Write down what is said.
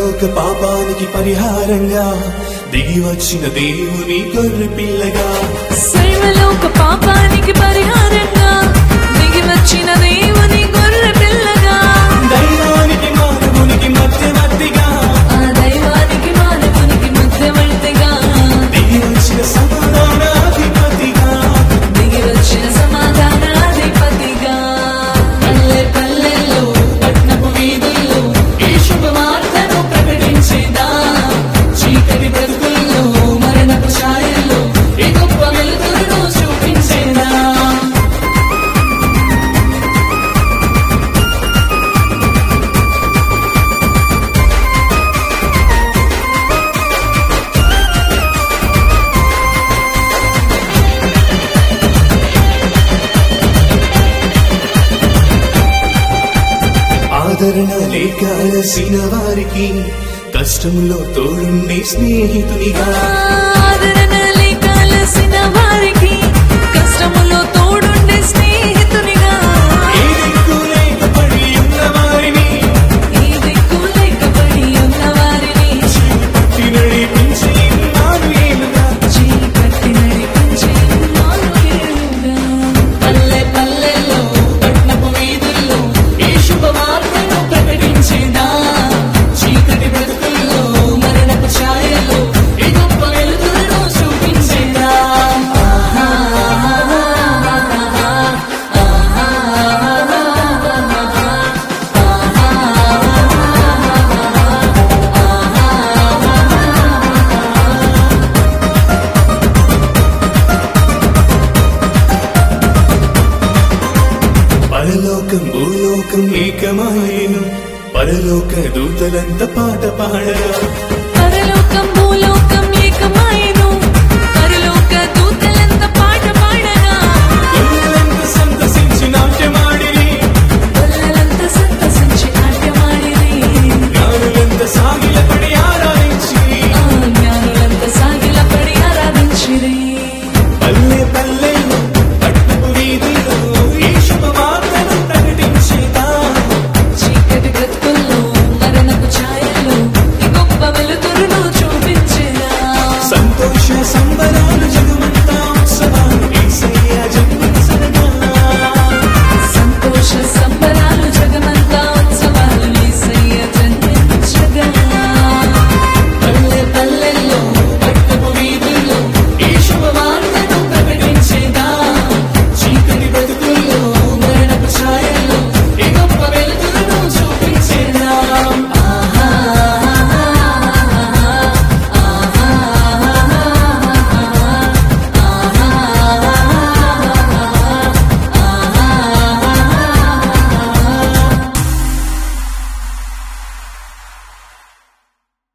పరలోక పాపానికి పరిహారంగా దిగి వచ్చిన దేవుని గొర్రె పిల్లగా, సర్వలోక పాపానికి పరిహారంగా దిగి వచ్చిన దేవుని గొర్రె పిల్లగా, దైవానికి మానవునికి మధ్యవర్తిగా, ఆ దైవానికి మానవునికి మధ్యవర్తిగా, దిగి వచ్చిన సమాధానాధిపతిగా, దిగి వచ్చిన సమాధానాధిపతిగా. పల్లె పల్లెల్లో పట్నపు వీధుల్లో ఈ శుభవార్తను ప్రకటించేదా, చీకటి బ్రతుకుల్లో మరణపు ఛాయల్లో ఈ గొప్ప వెలుగును చూపించేదా. ఆదరణ లేక అలసిన వారికి కష్టంలో తోడుండే స్నేహితునిగా, ఆదరణ లేక అలసిన వారికి కష్టములో తోడుండే స్నేహితునిగా, ఏ దిక్కు లేకపడి ఉన్న వారిని ఈ దిక్కు లేకపడి ఉన్న వారిని పట్టి నడిపించే ఇమ్మానుయేలుగా, చేయి కట్టి నడిపించే ఇమ్మానుయేలుగా. పల్లె పల్లెల్లో పట్నపు వీధుల్లో ఈ శుభవార్తను ప్రకటించేదా, చీకటి బ్రతుకుల్లో మరణపు ఛాయల్లో ఈ గొప్ప వెలుగును చూపించేదా. పరలోకం భూలోకం ఏకమాయేను, పరలోక దూతలంత పాట పాడగా,